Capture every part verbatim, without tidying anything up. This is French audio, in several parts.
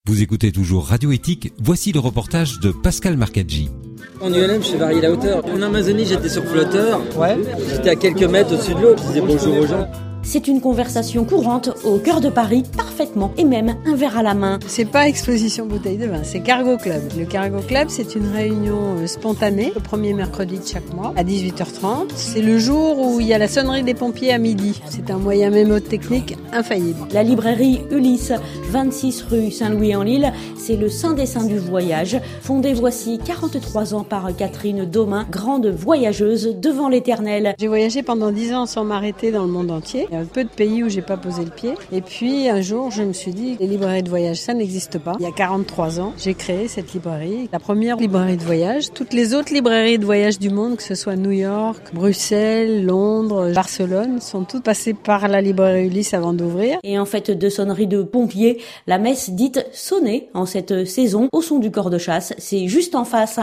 Vous écoutez toujours Radio Éthique, voici le reportage de Pascal Marcaggi. En U L M, je fais varier la hauteur. En Amazonie, j'étais sur flotteur. Ouais. J'étais à quelques mètres au-dessus de l'eau, je disais bonjour aux gens. C'est une conversation courante au cœur de Paris, parfaitement, et même un verre à la main. C'est pas exposition bouteille de vin, c'est Cargo Club. Le Cargo Club, c'est une réunion spontanée, le premier mercredi de chaque mois, à dix-huit heures trente. C'est le jour où il y a la sonnerie des pompiers à midi. C'est un moyen mémotechnique infaillible. La librairie Ulysse, vingt-six rue Saint-Louis-en-l'Île, c'est le saint des saints du voyage, fondé voici quarante-trois ans par Catherine Daumin, grande voyageuse devant l'éternel. J'ai voyagé pendant dix ans sans m'arrêter dans le monde entier. Il y a peu de pays où j'ai pas posé le pied. Et puis un jour, je me suis dit, les librairies de voyage, ça n'existe pas. Il y a quarante-trois ans, j'ai créé cette librairie, la première librairie de voyage. Toutes les autres librairies de voyage du monde, que ce soit New York, Bruxelles, Londres, Barcelone, sont toutes passées par la librairie Ulysse avant d'ouvrir. Et en fait de sonnerie de pompiers, la messe dite sonner en cette saison au son du corps de chasse, c'est juste en face.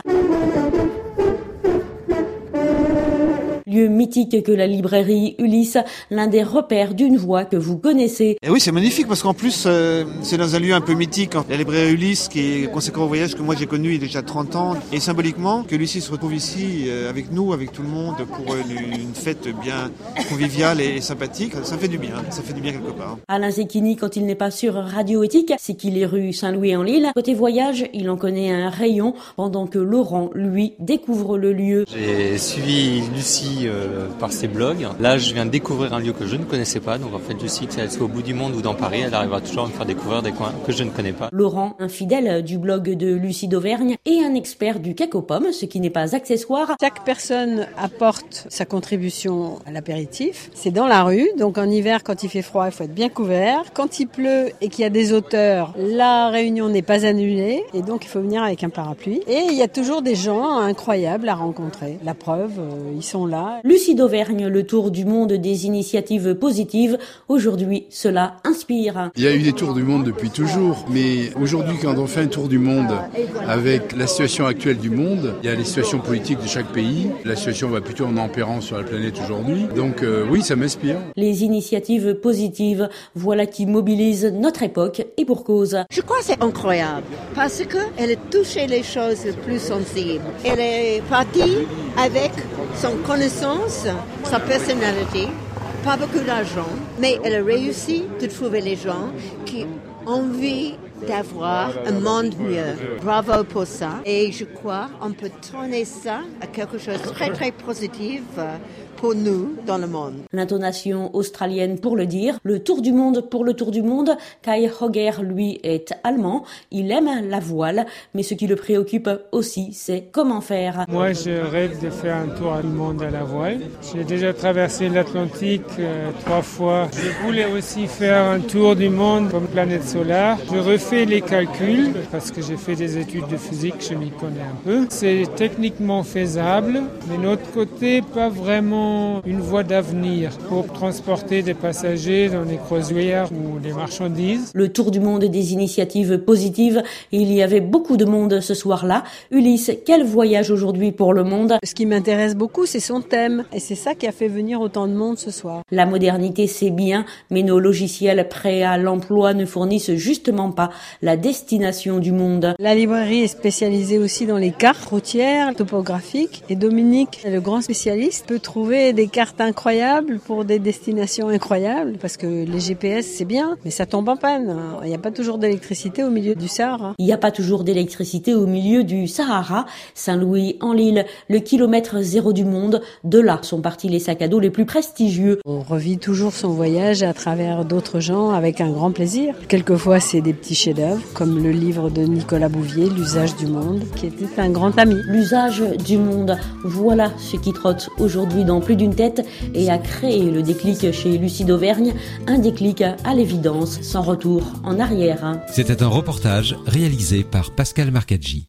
Lieu mythique que la librairie Ulysse, l'un des repères d'une voix que vous connaissez. Et oui, c'est magnifique parce qu'en plus, euh, c'est dans un lieu un peu mythique. La librairie Ulysse, qui est conséquent au voyage, que moi j'ai connu il y a déjà trente ans. Et symboliquement, que Lucie se retrouve ici euh, avec nous, avec tout le monde, pour une, une fête bien conviviale et, et sympathique, ça fait du bien, ça fait du bien quelque part. Alain Zecchini, quand il n'est pas sur Radio Éthique, c'est qu'il est rue Saint-Louis-en-l'Île. Côté voyage, il en connaît un rayon, pendant que Laurent, lui, découvre le lieu. J'ai suivi Lucie Euh, par ses blogs. Là, je viens de découvrir un lieu que je ne connaissais pas. Donc, en fait, je sais que si elle soit au bout du monde ou dans Paris, elle arrivera toujours à me faire découvrir des coins que je ne connais pas. Laurent, un fidèle du blog de Lucie d'Auvergne et un expert du cake aux pommes, ce qui n'est pas accessoire. Chaque personne apporte sa contribution à l'apéritif. C'est dans la rue. Donc, en hiver, quand il fait froid, il faut être bien couvert. Quand il pleut et qu'il y a des hauteurs, la réunion n'est pas annulée. Et donc, il faut venir avec un parapluie. Et il y a toujours des gens incroyables à rencontrer. La preuve, euh, ils sont là. Lucie d'Auvergne, le tour du monde des initiatives positives. Aujourd'hui, cela inspire. Il y a eu des tours du monde depuis toujours, mais aujourd'hui, quand on fait un tour du monde avec la situation actuelle du monde, il y a les situations politiques de chaque pays. La situation va plutôt en empirant sur la planète aujourd'hui. Donc euh, oui, ça m'inspire. Les initiatives positives, voilà qui mobilisent notre époque et pour cause. Je crois que c'est incroyable parce qu'elle a touché les choses les plus sensibles. Elle est partie avec son connaissance, sa personnalité, pas beaucoup d'argent, mais elle a réussi de trouver les gens qui ont envie d'avoir un monde mieux. Bravo pour ça. Et je crois qu'on peut tourner ça à quelque chose de très très positif pour nous dans le monde. L'intonation australienne pour le dire, le tour du monde pour le tour du monde. Kai Hogger, lui, est allemand, il aime la voile, mais ce qui le préoccupe aussi, c'est comment faire. Moi, je rêve de faire un tour du monde à la voile. J'ai déjà traversé l'Atlantique euh, trois fois. Je voulais aussi faire un tour du monde comme planète solaire. Je refais les calculs, parce que j'ai fait des études de physique, je m'y connais un peu. C'est techniquement faisable, mais de notre côté, pas vraiment une voie d'avenir pour transporter des passagers dans des croisières ou des marchandises. Le tour du monde des initiatives positives, il y avait beaucoup de monde ce soir-là. Ulysse, quel voyage aujourd'hui pour le monde? Ce qui m'intéresse beaucoup, c'est son thème. Et c'est ça qui a fait venir autant de monde ce soir. La modernité, c'est bien, mais nos logiciels prêts à l'emploi ne fournissent justement pas la destination du monde. La librairie est spécialisée aussi dans les cartes routières, topographiques. Et Dominique, le grand spécialiste, peut trouver des cartes incroyables pour des destinations incroyables, parce que les G P S c'est bien, mais ça tombe en panne. Il n'y a pas toujours d'électricité au milieu du Sahara. Il n'y a pas toujours d'électricité au milieu du Sahara. Saint-Louis-en-l'Île, le kilomètre zéro du monde. De là sont partis les sacs à dos les plus prestigieux. On revit toujours son voyage à travers d'autres gens avec un grand plaisir. Quelquefois c'est des petits chefs-d'œuvre, comme le livre de Nicolas Bouvier, L'usage du monde, qui était un grand ami. L'usage du monde, voilà ce qui trotte aujourd'hui dans plus d'une tête et a créé le déclic chez Lucie d'Auvergne, un déclic à l'évidence, sans retour en arrière. C'était un reportage réalisé par Pascal Marcaggi.